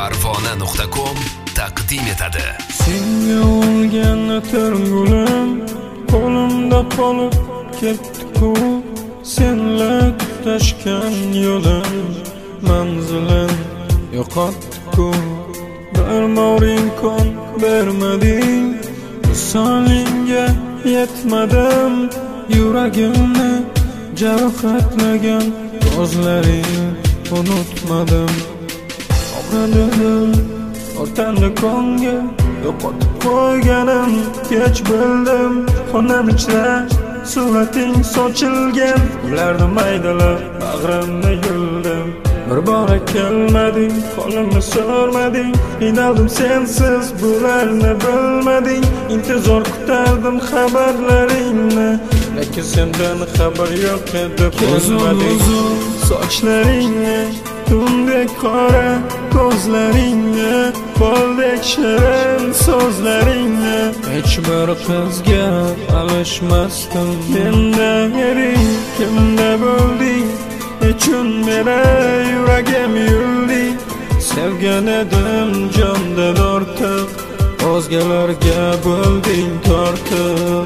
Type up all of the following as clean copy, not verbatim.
Parvona.com taqdim etadi. Senga olgan atirgulim qo'limda qolib ketdi-ku, senla tutashgan yo'lim manzilim yo'qotdi-ku. Bermoring kon bermading, visolingga yetmadim, yuragimni jarohatlagan ko'zlaring unutmadim. Og'ridim o'rtanda konga yo'qotib qo'yganim kech bildim. Xonam ichra surating sochilgan, ularni maydalab bag'rimni yuldim. Bir bora kelmading, qo'limni so'rmading, qiynaldim sensiz, bularni bilmading. Intizor kutardim xabarlaringni, lekin sendan xabar yo'q edi. Ko'zmading sochlaringni, tundek qora ko'zlaringni, boldek shirin so'zlaringni. Hech bir qizga alishmasdim. Menda eding, kimda bo'lding? Nechun meni yuragim yulding? Sevgan edim jondan ortiq, o'zgalarga bo'lding tortiq.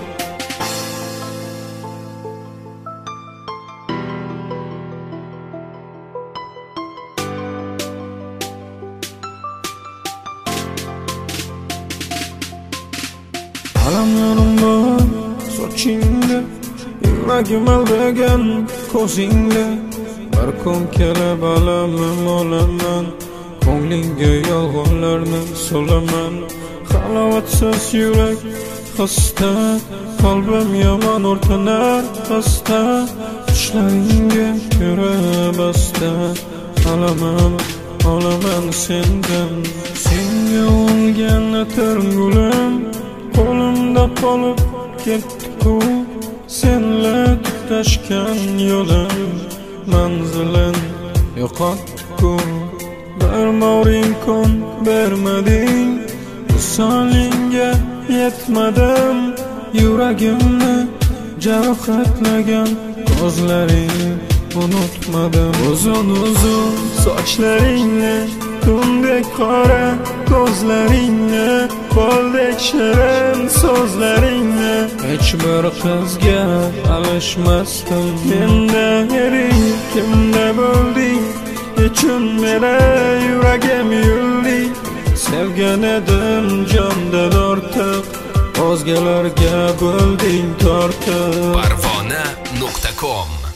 Alamlarim bor sochingda, yuragim aldagan ko'zingda. Bir kun kelib alamim olaman, ko'nglingga yolg'onlarni solaman. Halovatsiz yurak xasta, qalbim yomon o'rtanar xasta. Tushlaringga ko'ra basta, alamim olaman sendan. Senga olgan atirgulim qo'limda qolib ketdi-ku, senla tutashgan yo'lim manzilim yo'qotdi-ku. Bermoring kon bermading, visolingga yetmadim, yuragimni jarohatlagan ko'zlaring unutmadim. Uzun sochlaringni, tundek qora ko'zlaringni, boldek shirin so'zlaringni. Hech bir qizga alishmasdim. Menda eding, kimda bo'lding? Nechun meni yuragim yulding? Sevgan edim jondan ortiq, o'zgalarga bo'lding tortiq. Parvona.com